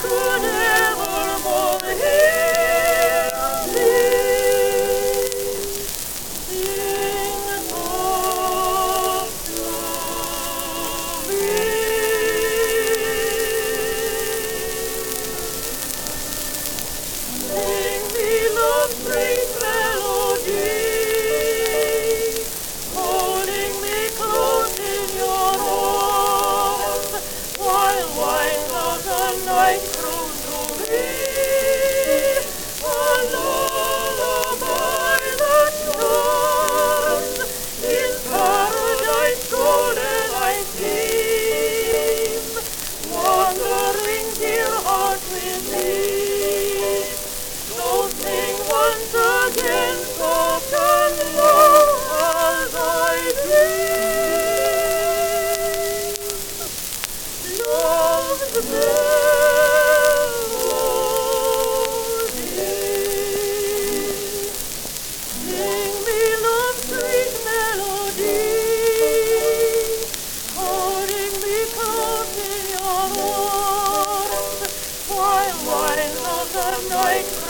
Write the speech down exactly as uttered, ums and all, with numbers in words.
could evermore hear thee sing soft to me. Sing me love's sweet melody, holding me close in your arms, while winds of the night croon to me a lullaby that charms. In paradise golden I seem, wandering dear heart with thee. So sing once again, soft and low, as I dream love's melody. Sing me love's sweet melody, holding me close in your arms, while winds of the night